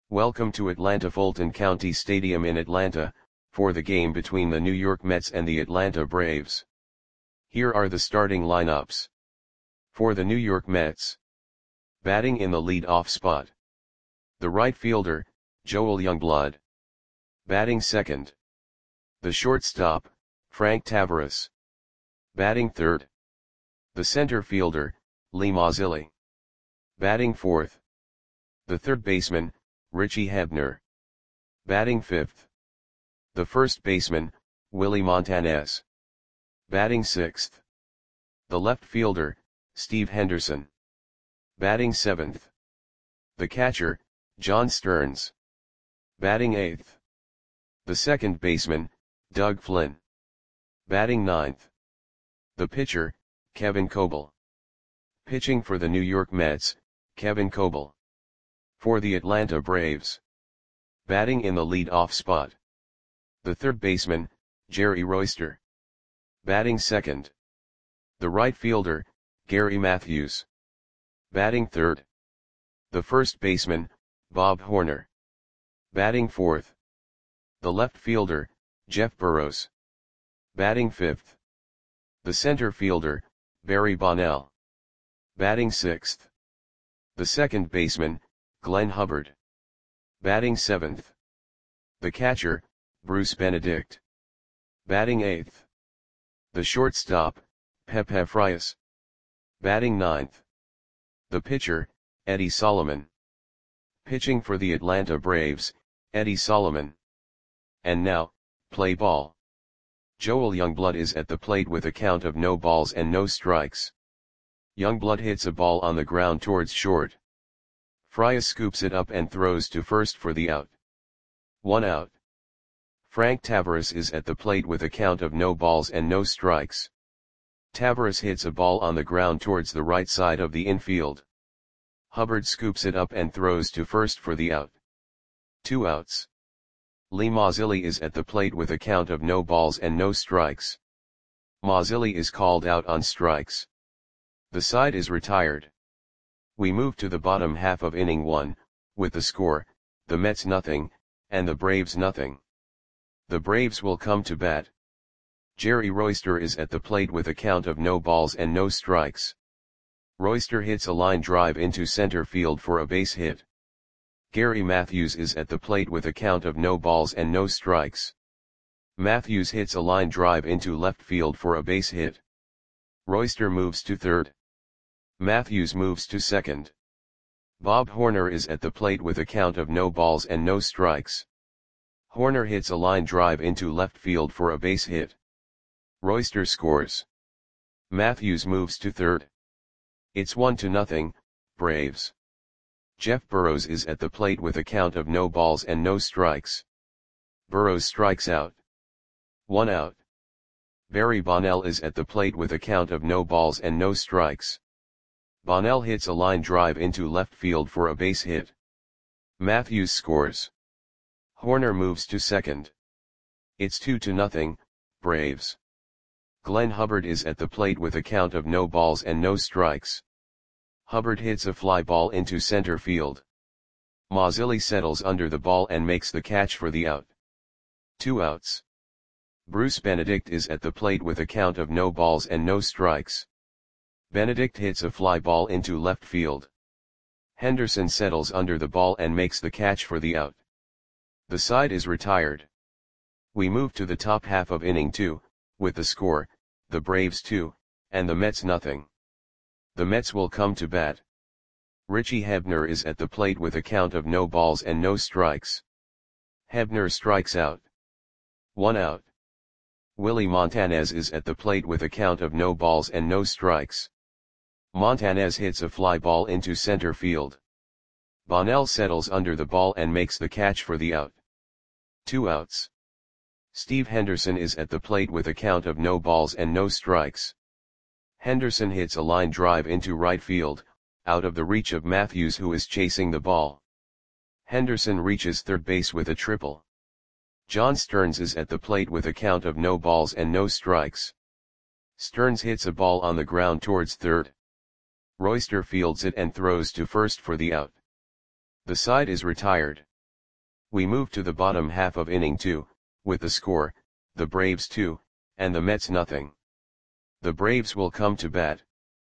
Welcome to Atlanta Fulton County Stadium in Atlanta, for the game between the New York Mets and the Atlanta Braves. Here are the starting lineups. For the New York Mets. Batting in the lead-off spot. The right fielder, Joel Youngblood. Batting second. The shortstop, Frank Taveras. Batting third. The center fielder, Lee Mazzilli. Batting fourth. The third baseman, Richie Hebner. Batting fifth. The first baseman, Willie Montanez. Batting sixth. The left fielder, Steve Henderson. Batting seventh. The catcher, John Stearns. Batting eighth. The second baseman, Doug Flynn. Batting ninth. The pitcher, Kevin Coble. Pitching for the New York Mets, Kevin Coble. For the Atlanta Braves. Batting in the lead-off spot. The third baseman, Jerry Royster. Batting second. The right fielder, Gary Matthews. Batting third. The first baseman, Bob Horner. Batting fourth. The left fielder, Jeff Burroughs. Batting fifth. The center fielder, Barry Bonnell. Batting sixth. The second baseman, Glenn Hubbard. Batting seventh. The catcher, Bruce Benedict. Batting eighth. The shortstop, Pepe Frias. Batting ninth. The pitcher, Eddie Solomon. Pitching for the Atlanta Braves, Eddie Solomon. And now, play ball. Joel Youngblood is at the plate with a count of no balls and no strikes. Youngblood hits a ball on the ground towards short. Frias scoops it up and throws to first for the out. 1 out. Frank Taveras is at the plate with a count of no balls and no strikes. Taveras hits a ball on the ground towards the right side of the infield. Hubbard scoops it up and throws to first for the out. 2 outs. Lee Mazzilli is at the plate with a count of no balls and no strikes. Mazzilli is called out on strikes. The side is retired. We move to the bottom half of inning 1, with the score, the Mets nothing, and the Braves nothing. The Braves will come to bat. Jerry Royster is at the plate with a count of no balls and no strikes. Royster hits a line drive into center field for a base hit. Gary Matthews is at the plate with a count of no balls and no strikes. Matthews hits a line drive into left field for a base hit. Royster moves to third. Matthews moves to second. Bob Horner is at the plate with a count of no balls and no strikes. Horner hits a line drive into left field for a base hit. Royster scores. Matthews moves to third. It's 1-0, Braves. Jeff Burroughs is at the plate with a count of no balls and no strikes. Burroughs strikes out. 1 out. Barry Bonnell is at the plate with a count of no balls and no strikes. Bonnell hits a line drive into left field for a base hit. Matthews scores. Horner moves to second. It's 2-0, Braves. Glenn Hubbard is at the plate with a count of no balls and no strikes. Hubbard hits a fly ball into center field. Mazzilli settles under the ball and makes the catch for the out. 2 outs. Bruce Benedict is at the plate with a count of no balls and no strikes. Benedict hits a fly ball into left field. Henderson settles under the ball and makes the catch for the out. The side is retired. We move to the top half of inning 2, with the score, the Braves 2, and the Mets nothing. The Mets will come to bat. Richie Hebner is at the plate with a count of no balls and no strikes. Hebner strikes out. 1 out. Willie Montanez is at the plate with a count of no balls and no strikes. Montanez hits a fly ball into center field. Bonnell settles under the ball and makes the catch for the out. 2 outs. Steve Henderson is at the plate with a count of no balls and no strikes. Henderson hits a line drive into right field, out of the reach of Matthews, who is chasing the ball. Henderson reaches third base with a triple. John Stearns is at the plate with a count of no balls and no strikes. Stearns hits a ball on the ground towards third. Royster fields it and throws to first for the out. The side is retired. We move to the bottom half of inning 2, with the score, the Braves 2, and the Mets nothing. The Braves will come to bat.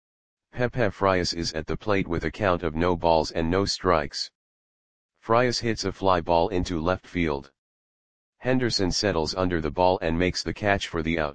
Pepe Frias is at the plate with a count of no balls and no strikes. Frias hits a fly ball into left field. Henderson settles under the ball and makes the catch for the out.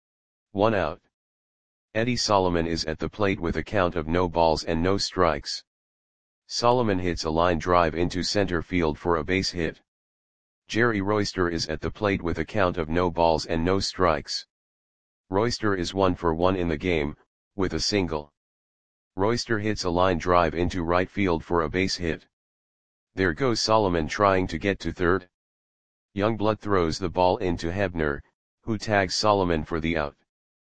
1 out. Eddie Solomon is at the plate with a count of no balls and no strikes. Solomon hits a line drive into center field for a base hit. Jerry Royster is at the plate with a count of no balls and no strikes. Royster is 1 for 1 in the game, with a single. Royster hits a line drive into right field for a base hit. There goes Solomon trying to get to third. Youngblood throws the ball into Hebner, who tags Solomon for the out.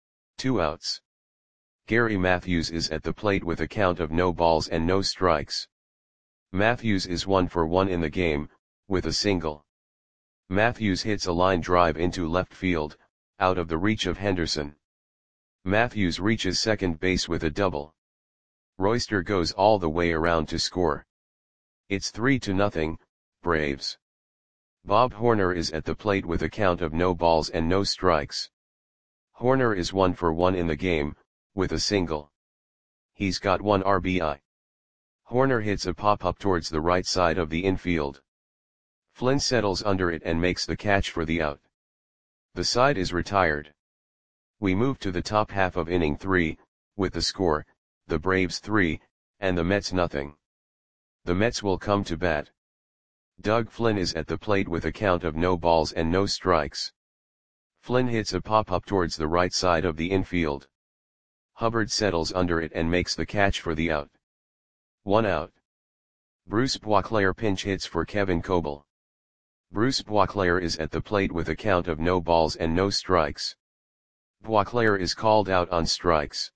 2 outs. Gary Matthews is at the plate with a count of no balls and no strikes. Matthews is 1 for 1 in the game, with a single. Matthews hits a line drive into left field, out of the reach of Henderson. Matthews reaches second base with a double. Royster goes all the way around to score. It's 3-0, Braves. Bob Horner is at the plate with a count of no balls and no strikes. Horner is 1 for 1 in the game, with a single. He's got 1 RBI. Horner hits a pop-up towards the right side of the infield. Flynn settles under it and makes the catch for the out. The side is retired. We move to the top half of inning 3, with the score, the Braves 3, and the Mets nothing. The Mets will come to bat. Doug Flynn is at the plate with a count of no balls and no strikes. Flynn hits a pop-up towards the right side of the infield. Hubbard settles under it and makes the catch for the out. 1 out. Bruce Boisclair pinch hits for Kevin Coble. Bruce Boisclair is at the plate with a count of no balls and no strikes. Boisclair is called out on strikes.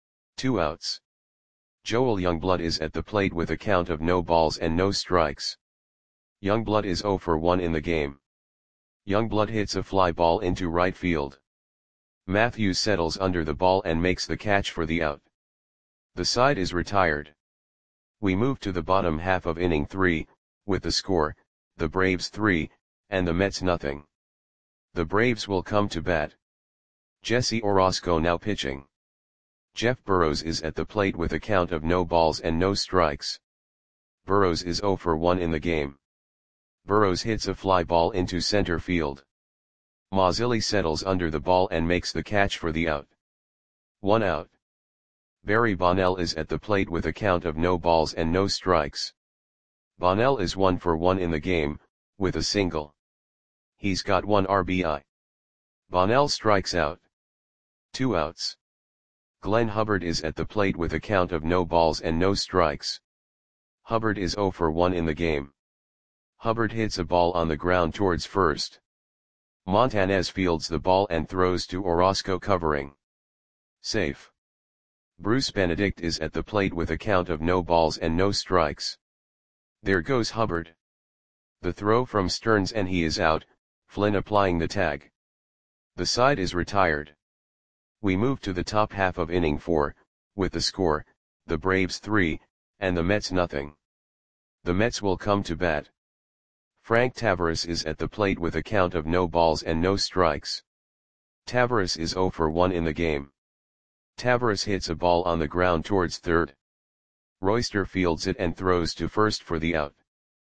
2 outs. Joel Youngblood is at the plate with a count of no balls and no strikes. Youngblood is 0 for 1 in the game. Youngblood hits a fly ball into right field. Matthews settles under the ball and makes the catch for the out. The side is retired. We move to the bottom half of inning 3, with the score, the Braves 3, and the Mets nothing. The Braves will come to bat. Jesse Orosco now pitching. Jeff Burrows is at the plate with a count of no balls and no strikes. Burrows is 0 for 1 in the game. Burrows hits a fly ball into center field. Mazzilli settles under the ball and makes the catch for the out. 1 out. Barry Bonnell is at the plate with a count of no balls and no strikes. Bonnell is 1 for 1 in the game, with a single. He's got 1 RBI. Bonnell strikes out. 2 outs. Glenn Hubbard is at the plate with a count of no balls and no strikes. Hubbard is 0 for 1 in the game. Hubbard hits a ball on the ground towards first. Montanez fields the ball and throws to Orosco covering. Safe. Bruce Benedict is at the plate with a count of no balls and no strikes. There goes Hubbard. The throw from Stearns and he is out, Flynn applying the tag. The side is retired. We move to the top half of inning 4, with the score, the Braves 3, and the Mets nothing. The Mets will come to bat. Frank Tavares is at the plate with a count of no balls and no strikes. Tavares is 0 for 1 in the game. Tavares hits a ball on the ground towards third. Royster fields it and throws to first for the out.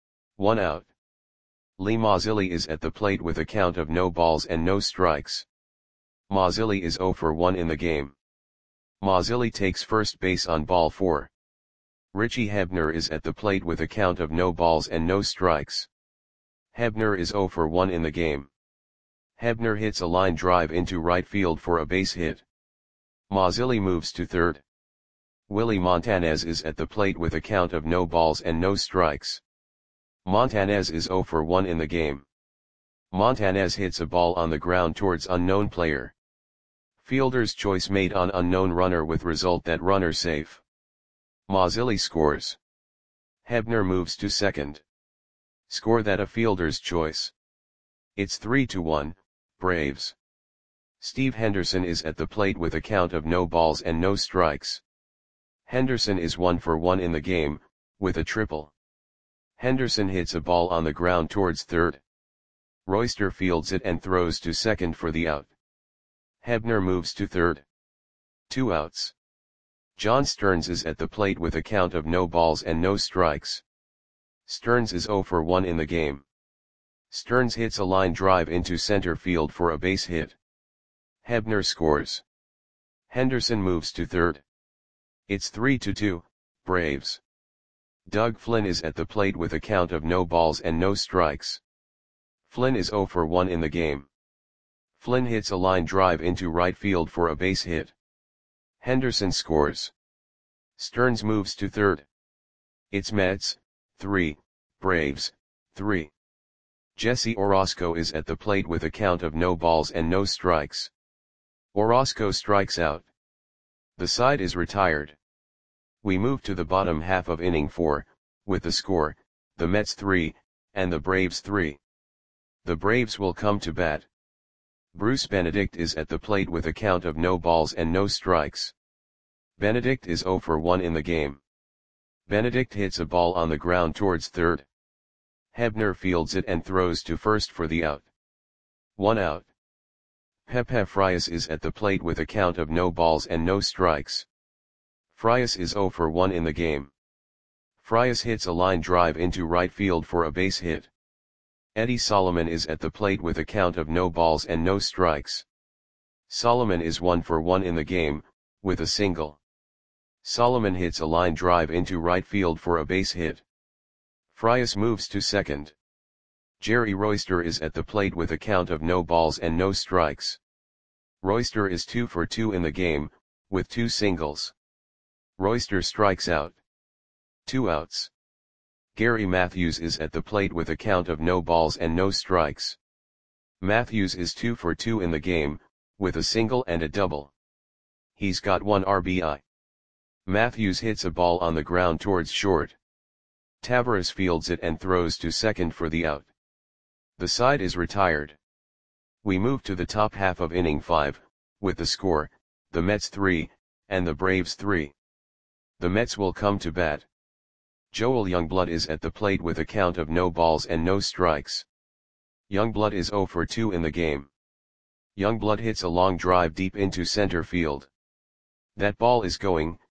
1 out. Lee Mazzilli is at the plate with a count of no balls and no strikes. Mazzilli is 0 for 1 in the game. Mazzilli takes first base on ball 4. Richie Hebner is at the plate with a count of no balls and no strikes. Hebner is 0 for 1 in the game. Hebner hits a line drive into right field for a base hit. Mazzilli moves to third. Willie Montanez is at the plate with a count of no balls and no strikes. Montanez is 0 for 1 in the game. Montanez hits a ball on the ground towards unknown player. Fielder's choice made on unknown runner with result that runner safe. Mazzilli scores. Hebner moves to second. Score that a fielder's choice. It's 3-1, Braves. Steve Henderson is at the plate with a count of no balls and no strikes. Henderson is 1 for 1 in the game, with a triple. Henderson hits a ball on the ground towards third. Royster fields it and throws to second for the out. Hebner moves to third. 2 outs. John Stearns is at the plate with a count of no balls and no strikes. Stearns is 0 for 1 in the game. Stearns hits a line drive into center field for a base hit. Hebner scores. Henderson moves to third. It's 3-2, Braves. Doug Flynn is at the plate with a count of no balls and no strikes. Flynn is 0 for 1 in the game. Flynn hits a line drive into right field for a base hit. Henderson scores. Stearns moves to third. It's Mets, 3, Braves, 3. Jesse Orosco is at the plate with a count of no balls and no strikes. Orosco strikes out. The side is retired. We move to the bottom half of inning 4, with the score, the Mets 3, and the Braves 3. The Braves will come to bat. Bruce Benedict is at the plate with a count of no balls and no strikes. Benedict is 0 for 1 in the game. Benedict hits a ball on the ground towards third. Hebner fields it and throws to first for the out. 1 out. Pepe Frias is at the plate with a count of no balls and no strikes. Frias is 0 for 1 in the game. Frias hits a line drive into right field for a base hit. Eddie Solomon is at the plate with a count of no balls and no strikes. Solomon is 1 for 1 in the game, with a single. Solomon hits a line drive into right field for a base hit. Frias moves to second. Jerry Royster is at the plate with a count of no balls and no strikes. Royster is 2 for 2 in the game, with 2 singles. Royster strikes out. 2 outs. Gary Matthews is at the plate with a count of no balls and no strikes. Matthews is 2 for 2 in the game, with a single and a double. He's got 1 RBI. Matthews hits a ball on the ground towards short. Tavares fields it and throws to second for the out. The side is retired. We move to the top half of inning 5, with the score, the Mets 3, and the Braves 3. The Mets will come to bat. Joel Youngblood is at the plate with a count of no balls and no strikes. Youngblood is 0 for 2 in the game. Youngblood hits a long drive deep into center field. That ball is gone.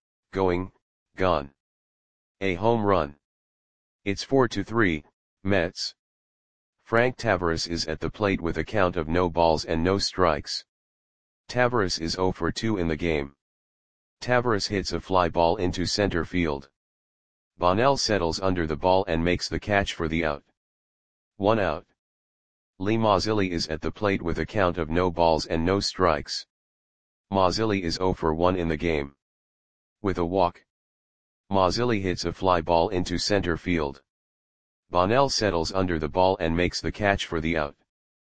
A home run. It's 4-3, Mets. Frank Tavares is at the plate with a count of no balls and no strikes. Tavares is 0 for 2 in the game. Tavares hits a fly ball into center field. Bonnell settles under the ball and makes the catch for the out. 1 out. Lee Mazzilli is at the plate with a count of no balls and no strikes. Mazzilli is 0 for 1 in the game. With a walk. Mazzilli hits a fly ball into center field. Bonnell settles under the ball and makes the catch for the out.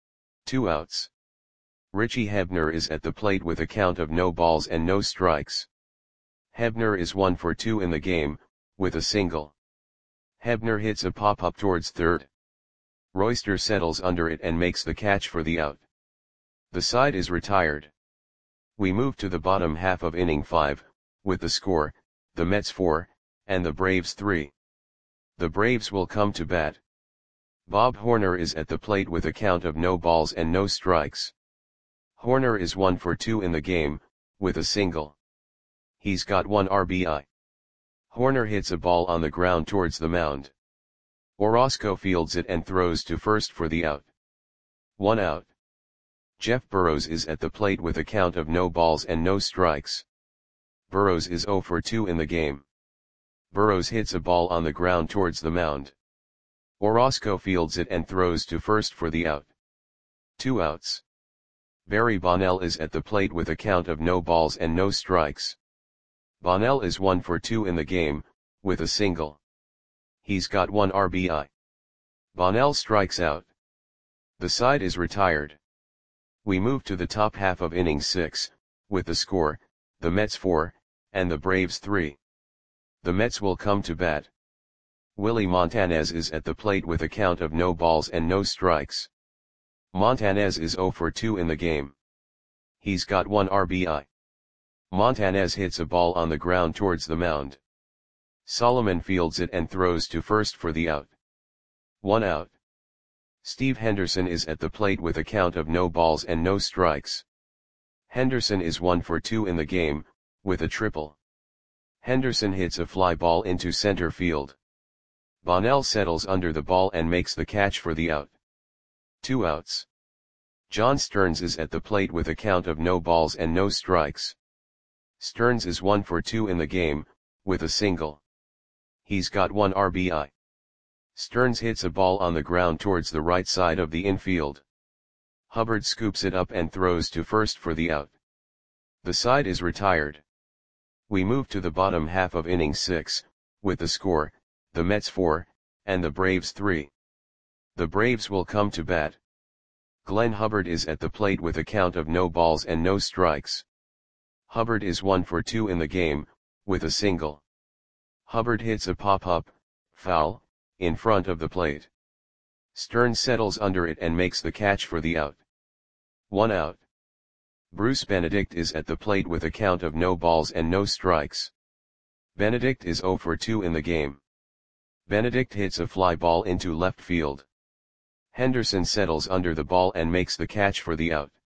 2 outs. Richie Hebner is at the plate with a count of no balls and no strikes. Hebner is 1 for 2 in the game, with a single. Hebner hits a pop-up towards third. Royster settles under it and makes the catch for the out. The side is retired. We move to the bottom half of inning 5, with the score, the Mets 4, and the Braves 3. The Braves will come to bat. Bob Horner is at the plate with a count of no balls and no strikes. Horner is 1 for 2 in the game, with a single. He's got 1 RBI. Horner hits a ball on the ground towards the mound. Orosco fields it and throws to first for the out. 1 out. Jeff Burrows is at the plate with a count of no balls and no strikes. Burrows is 0 for 2 in the game. Burrows hits a ball on the ground towards the mound. Orosco fields it and throws to first for the out. 2 outs. Barry Bonnell is at the plate with a count of no balls and no strikes. Bonnell is 1 for 2 in the game, with a single. He's got 1 RBI. Bonnell strikes out. The side is retired. We move to the top half of inning 6, with the score, the Mets 4, and the Braves 3. The Mets will come to bat. Willie Montanez is at the plate with a count of no balls and no strikes. Montanez is 0 for 2 in the game. He's got 1 RBI. Montanez hits a ball on the ground towards the mound. Solomon fields it and throws to first for the out. 1 out. Steve Henderson is at the plate with a count of no balls and no strikes. Henderson is 1 for 2 in the game, with a triple. Henderson hits a fly ball into center field. Bonnell settles under the ball and makes the catch for the out. 2 outs. John Stearns is at the plate with a count of no balls and no strikes. Stearns is 1 for 2 in the game, with a single. He's got 1 RBI. Stearns hits a ball on the ground towards the right side of the infield. Hubbard scoops it up and throws to first for the out. The side is retired. We move to the bottom half of inning 6, with the score, the Mets 4, and the Braves 3. The Braves will come to bat. Glenn Hubbard is at the plate with a count of no balls and no strikes. Hubbard is 1 for 2 in the game, with a single. Hubbard hits a pop-up, foul, in front of the plate. Stearns settles under it and makes the catch for the out. 1 out. Bruce Benedict is at the plate with a count of no balls and no strikes. Benedict is 0 for 2 in the game. Benedict hits a fly ball into left field. Henderson settles under the ball and makes the catch for the out.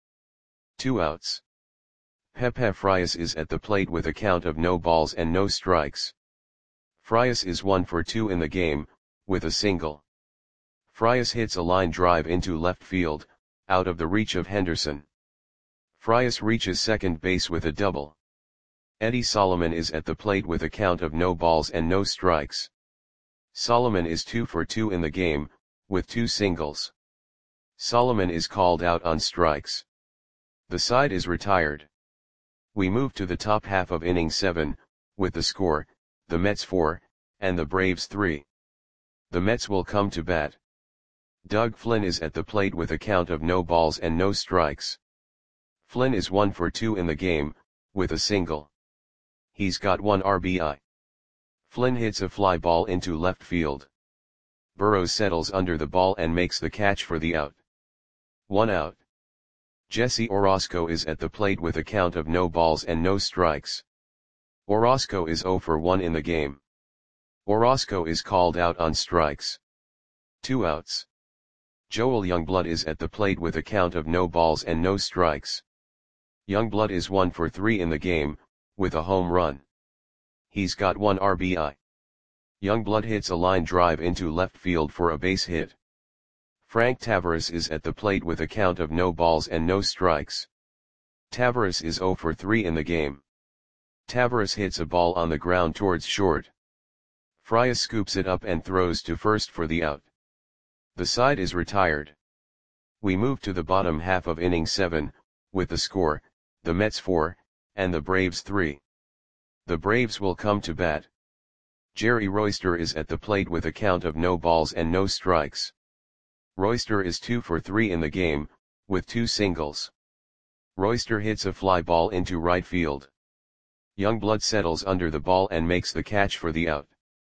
2 outs. Pepe Frias is at the plate with a count of no balls and no strikes. Frias is 1 for 2 in the game, with a single. Frias hits a line drive into left field, out of the reach of Henderson. Frias reaches second base with a double. Eddie Solomon is at the plate with a count of no balls and no strikes. Solomon is 2 for 2 in the game, with 2 singles. Solomon is called out on strikes. The side is retired. We move to the top half of inning 7, with the score, the Mets 4, and the Braves 3. The Mets will come to bat. Doug Flynn is at the plate with a count of no balls and no strikes. Flynn is 1 for 2 in the game, with a single. He's got 1 RBI. Flynn hits a fly ball into left field. Burrows settles under the ball and makes the catch for the out. 1 out. Jesse Orosco is at the plate with a count of no balls and no strikes. Orosco is 0 for 1 in the game. Orosco is called out on strikes. 2 outs. Joel Youngblood is at the plate with a count of no balls and no strikes. Youngblood is 1 for 3 in the game, with a home run. He's got 1 RBI. Youngblood hits a line drive into left field for a base hit. Frank Tavares is at the plate with a count of no balls and no strikes. Tavares is 0 for 3 in the game. Tavares hits a ball on the ground towards short. Frias scoops it up and throws to first for the out. The side is retired. We move to the bottom half of inning 7, with the score, the Mets 4, and the Braves 3. The Braves will come to bat. Jerry Royster is at the plate with a count of no balls and no strikes. Royster is 2 for 3 in the game, with 2 singles. Royster hits a fly ball into right field. Youngblood settles under the ball and makes the catch for the out.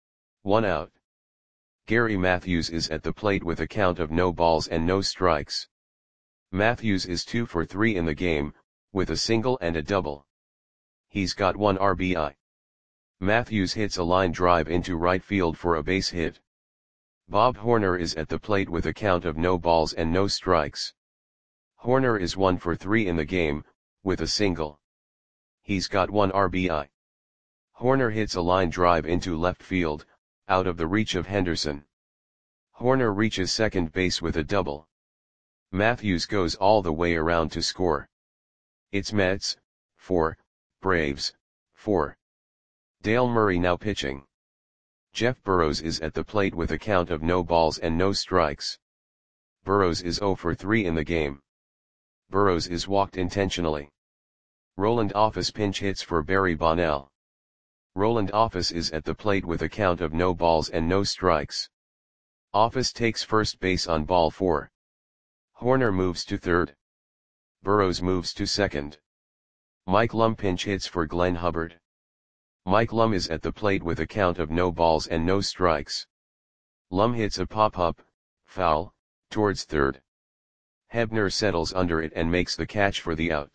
1 out. Gary Matthews is at the plate with a count of no balls and no strikes. Matthews is 2 for 3 in the game, with a single and a double. He's got 1 RBI. Matthews hits a line drive into right field for a base hit. Bob Horner is at the plate with a count of no balls and no strikes. Horner is 1 for 3 in the game, with a single. He's got 1 RBI. Horner hits a line drive into left field, out of the reach of Henderson. Horner reaches second base with a double. Matthews goes all the way around to score. It's Mets 4, Braves 4. Dale Murray now pitching. Jeff Burrows is at the plate with a count of no balls and no strikes. Burrows is 0 for 3 in the game. Burrows is walked intentionally. Roland Office pinch hits for Barry Bonnell. Roland Office is at the plate with a count of no balls and no strikes. Office takes first base on ball 4. Horner moves to third. Burrows moves to second. Mike Lum pinch hits for Glenn Hubbard. Mike Lum is at the plate with a count of no balls and no strikes. Lum hits a pop-up, foul, towards third. Hebner settles under it and makes the catch for the out.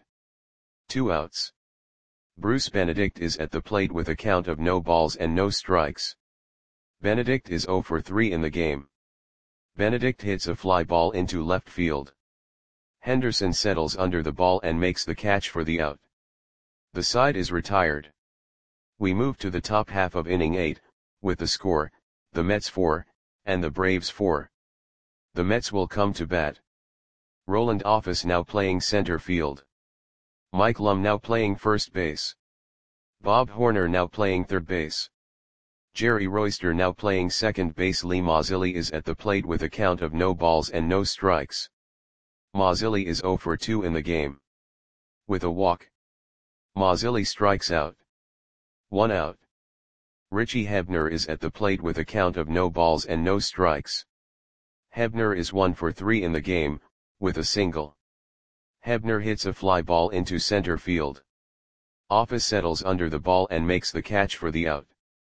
2 outs. Bruce Benedict is at the plate with a count of no balls and no strikes. Benedict is 0 for 3 in the game. Benedict hits a fly ball into left field. Henderson settles under the ball and makes the catch for the out. The side is retired. We move to the top half of inning 8, with the score, the Mets 4, and the Braves 4. The Mets will come to bat. Roland Office now playing center field. Mike Lum now playing first base. Bob Horner now playing third base. Jerry Royster now playing second base. Lee Mazzilli is at the plate with a count of no balls and no strikes. Mazzilli is 0 for 2 in the game. With a walk. Mazzilli strikes out. 1 out. Richie Hebner is at the plate with a count of no balls and no strikes. Hebner is 1 for 3 in the game, with a single. Hebner hits a fly ball into center field. Office settles under the ball and makes the catch for the out.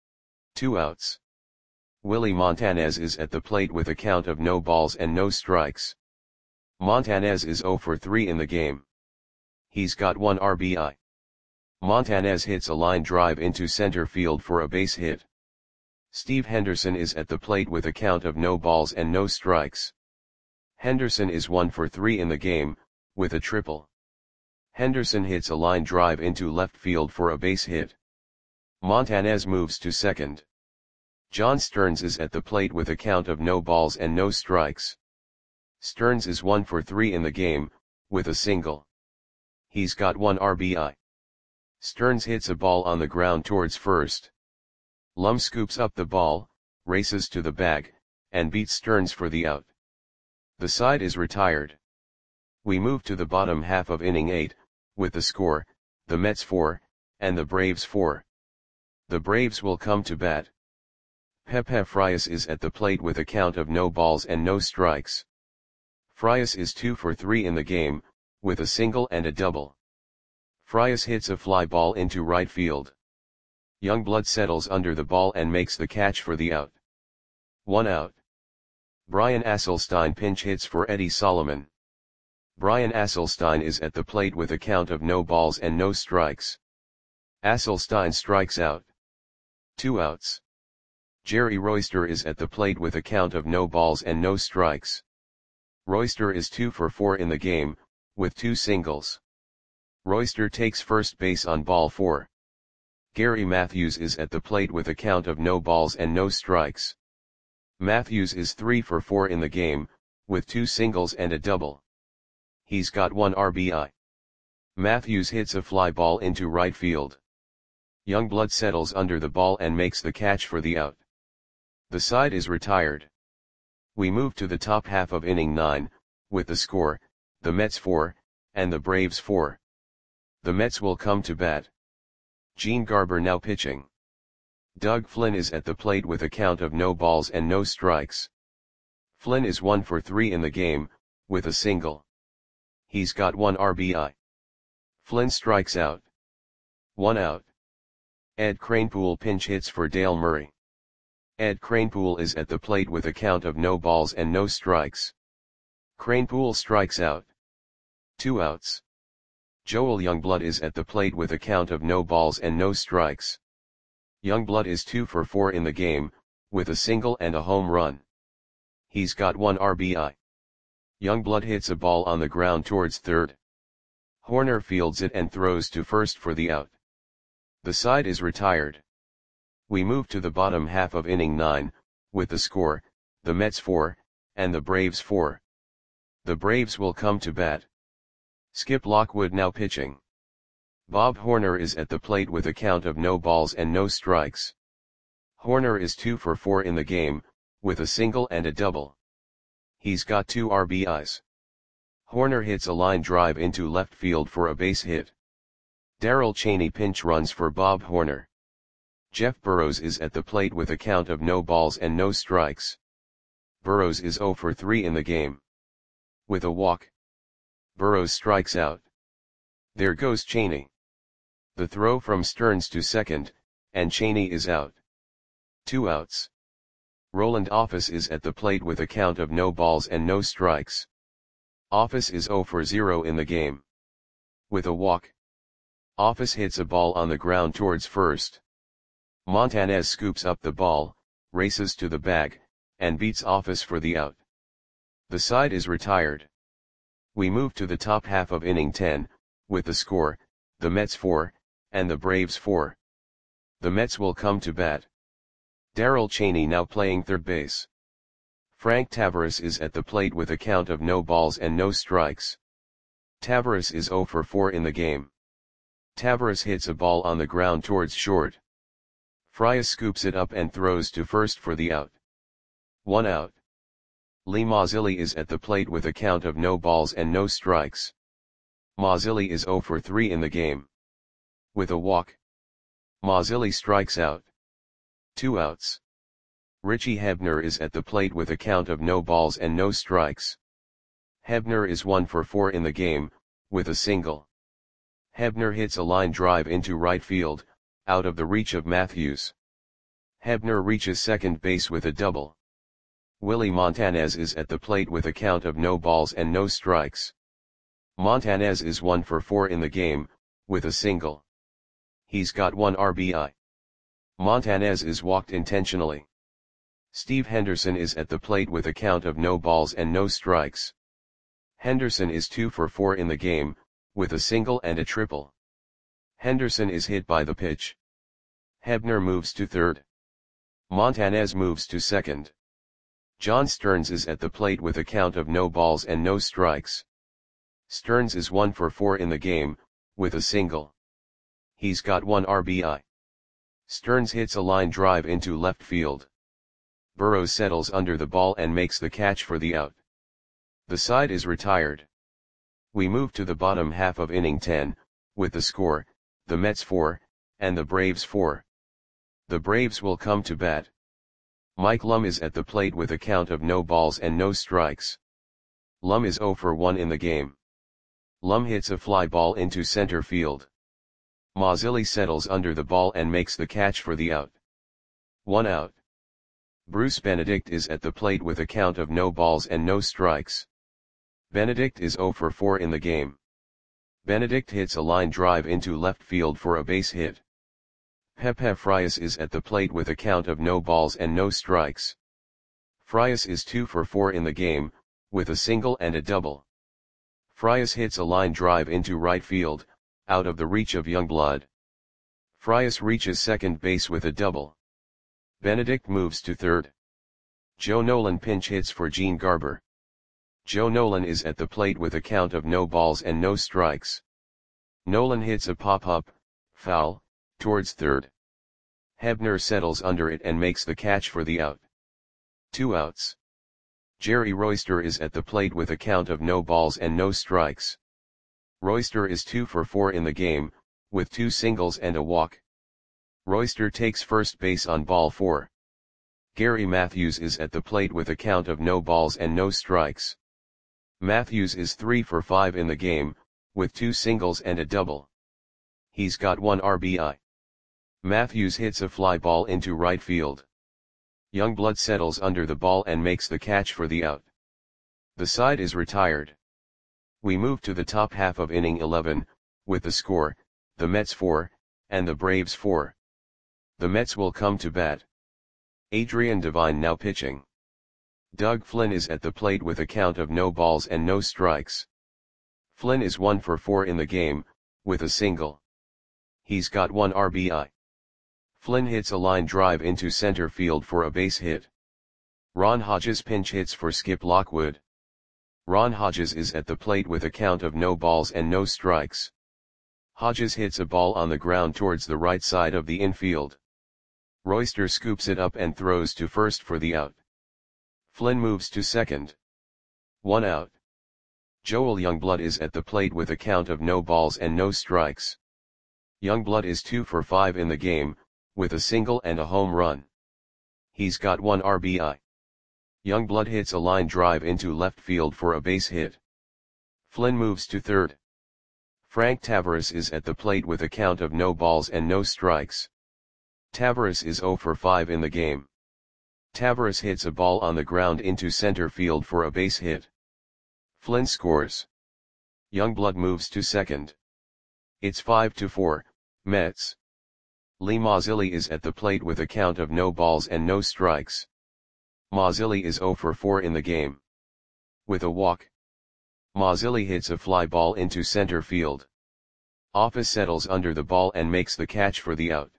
2 outs. Willie Montanez is at the plate with a count of no balls and no strikes. Montanez is 0 for 3 in the game. He's got 1 RBI. Montanez hits a line drive into center field for a base hit. Steve Henderson is at the plate with a count of no balls and no strikes. Henderson is 1 for 3 in the game, with a triple. Henderson hits a line drive into left field for a base hit. Montanez moves to second. John Stearns is at the plate with a count of no balls and no strikes. Stearns is 1 for 3 in the game, with a single. He's got 1 RBI. Stearns hits a ball on the ground towards first. Lum scoops up the ball, races to the bag, and beats Stearns for the out. The side is retired. We move to the bottom half of inning 8, with the score, the Mets 4, and the Braves 4. The Braves will come to bat. Pepe Frias is at the plate with a count of no balls and no strikes. Frias is 2 for 3 in the game, with a single and a double. Frias hits a fly ball into right field. Youngblood settles under the ball and makes the catch for the out. 1 out. Brian Asselstein pinch hits for Eddie Solomon. Brian Asselstein is at the plate with a count of no balls and no strikes. Asselstein strikes out. 2 outs. Jerry Royster is at the plate with a count of no balls and no strikes. Royster is 2 for 4 in the game, with 2 singles. Royster takes first base on ball 4. Gary Matthews is at the plate with a count of no balls and no strikes. Matthews is 3 for 4 in the game, with 2 singles and a double. He's got 1 RBI. Matthews hits a fly ball into right field. Youngblood settles under the ball and makes the catch for the out. The side is retired. We move to the top half of inning 9, with the score, the Mets 4, and the Braves 4. The Mets will come to bat. Gene Garber now pitching. Doug Flynn is at the plate with a count of no balls and no strikes. Flynn is 1 for 3 in the game, with a single. He's got 1 RBI. Flynn strikes out. 1 out. Ed Kranepool pinch hits for Dale Murray. Ed Kranepool is at the plate with a count of no balls and no strikes. Kranepool strikes out. 2 outs. Joel Youngblood is at the plate with a count of no balls and no strikes. Youngblood is 2 for 4 in the game, with a single and a home run. He's got 1 RBI. Youngblood hits a ball on the ground towards third. Horner fields it and throws to first for the out. The side is retired. We move to the bottom half of inning 9, with the score, the Mets 4, and the Braves 4. The Braves will come to bat. Skip Lockwood now pitching. Bob Horner is at the plate with a count of no balls and no strikes. Horner is 2 for 4 in the game, with a single and a double. He's got 2 RBIs. Horner hits a line drive into left field for a base hit. Darrell Chaney pinch runs for Bob Horner. Jeff Burrows is at the plate with a count of no balls and no strikes. Burrows is 0 for 3 in the game. With a walk. Burrows strikes out. There goes Chaney. The throw from Stearns to second, and Chaney is out. 2 outs. Roland Office is at the plate with a count of no balls and no strikes. Office is 0 for 0 in the game. With a walk. Office hits a ball on the ground towards first. Montanez scoops up the ball, races to the bag, and beats Office for the out. The side is retired. We move to the top half of inning 10, with the score, the Mets 4, and the Braves 4. The Mets will come to bat. Darrell Chaney now playing third base. Frank Taveras is at the plate with a count of no balls and no strikes. Taveras is 0 for 4 in the game. Taveras hits a ball on the ground towards short. Frias scoops it up and throws to first for the out. 1 out. Lee Mazzilli is at the plate with a count of no balls and no strikes. Mazzilli is 0 for 3 in the game. With a walk, Mazzilli strikes out. 2 outs. Richie Hebner is at the plate with a count of no balls and no strikes. Hebner is 1 for 4 in the game, with a single. Hebner hits a line drive into right field, out of the reach of Matthews. Hebner reaches second base with a double. Willie Montanez is at the plate with a count of no balls and no strikes. Montanez is 1 for 4 in the game, with a single. He's got 1 RBI. Montanez is walked intentionally. Steve Henderson is at the plate with a count of no balls and no strikes. Henderson is 2 for 4 in the game, with a single and a triple. Henderson is hit by the pitch. Hebner moves to third. Montanez moves to second. John Stearns is at the plate with a count of no balls and no strikes. Stearns is 1 for 4 in the game, with a single. He's got 1 RBI. Stearns hits a line drive into left field. Burrows settles under the ball and makes the catch for the out. The side is retired. We move to the bottom half of inning 10, with the score, the Mets 4, and the Braves 4. The Braves will come to bat. Mike Lum is at the plate with a count of no balls and no strikes. Lum is 0 for 1 in the game. Lum hits a fly ball into center field. Mazzilli settles under the ball and makes the catch for the out. 1 out. Bruce Benedict is at the plate with a count of no balls and no strikes. Benedict is 0 for 4 in the game. Benedict hits a line drive into left field for a base hit. Pepe Frias is at the plate with a count of no balls and no strikes. Frias is 2 for 4 in the game, with a single and a double. Frias hits a line drive into right field, out of the reach of Youngblood. Frias reaches second base with a double. Benedict moves to third. Joe Nolan pinch hits for Gene Garber. Joe Nolan is at the plate with a count of no balls and no strikes. Nolan hits a pop-up, foul, towards third. Hebner settles under it and makes the catch for the out. 2 outs. Jerry Royster is at the plate with a count of no balls and no strikes. Royster is 2 for 4 in the game, with 2 singles and a walk. Royster takes first base on ball 4. Gary Matthews is at the plate with a count of no balls and no strikes. Matthews is 3 for 5 in the game, with 2 singles and a double. He's got 1 RBI. Matthews hits a fly ball into right field. Youngblood settles under the ball and makes the catch for the out. The side is retired. We move to the top half of inning 11, with the score, the Mets 4, and the Braves 4. The Mets will come to bat. Adrian Devine now pitching. Doug Flynn is at the plate with a count of no balls and no strikes. Flynn is 1 for 4 in the game, with a single. He's got 1 RBI. Flynn hits a line drive into center field for a base hit. Ron Hodges pinch hits for Skip Lockwood. Ron Hodges is at the plate with a count of no balls and no strikes. Hodges hits a ball on the ground towards the right side of the infield. Royster scoops it up and throws to first for the out. Flynn moves to second. 1 out. Joel Youngblood is at the plate with a count of no balls and no strikes. Youngblood is 2 for 5 in the game, with a single and a home run. He's got 1 RBI. Youngblood hits a line drive into left field for a base hit. Flynn moves to third. Frank Taveras is at the plate with a count of no balls and no strikes. Taveras is 0 for 5 in the game. Taveras hits a ball on the ground into center field for a base hit. Flynn scores. Youngblood moves to second. It's 5-4, Mets. Lee Mazzilli is at the plate with a count of no balls and no strikes. Mazzilli is 0 for 4 in the game. With a walk, Mazzilli hits a fly ball into center field. Office settles under the ball and makes the catch for the out.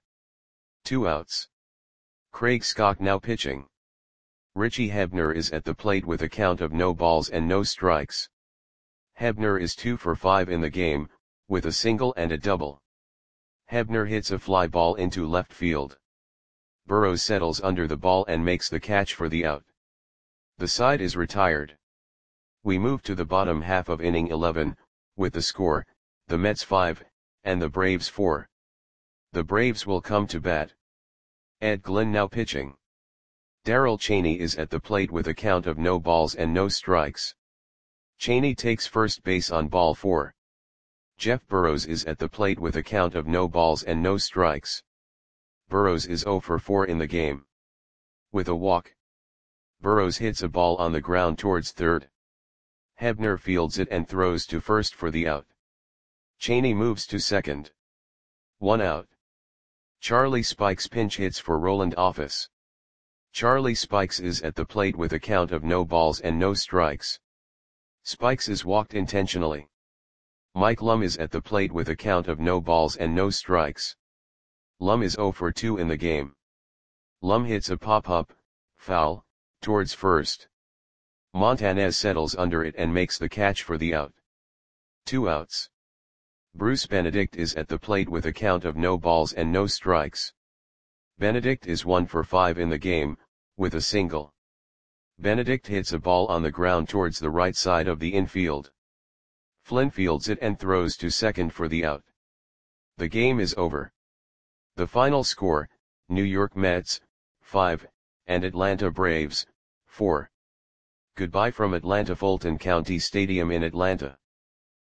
2 outs. Craig Scott now pitching. Richie Hebner is at the plate with a count of no balls and no strikes. Hebner is 2 for 5 in the game, with a single and a double. Hebner hits a fly ball into left field. Burrows settles under the ball and makes the catch for the out. The side is retired. We move to the bottom half of inning 11, with the score, the Mets 5, and the Braves 4. The Braves will come to bat. Ed Glynn now pitching. Darrell Chaney is at the plate with a count of no balls and no strikes. Chaney takes first base on ball 4. Jeff Burrows is at the plate with a count of no balls and no strikes. Burrows is 0 for 4 in the game. With a walk, Burrows hits a ball on the ground towards third. Hebner fields it and throws to first for the out. Chaney moves to second. 1 out. Charlie Spikes pinch hits for Roland Office. Charlie Spikes is at the plate with a count of no balls and no strikes. Spikes is walked intentionally. Mike Lum is at the plate with a count of no balls and no strikes. Lum is 0 for 2 in the game. Lum hits a pop-up, foul, towards first. Montanez settles under it and makes the catch for the out. 2 outs. Bruce Benedict is at the plate with a count of no balls and no strikes. Benedict is 1 for 5 in the game, with a single. Benedict hits a ball on the ground towards the right side of the infield. Flynn fields it and throws to second for the out. The game is over. The final score, New York Mets, 5, and Atlanta Braves, 4. Goodbye from Atlanta Fulton County Stadium in Atlanta.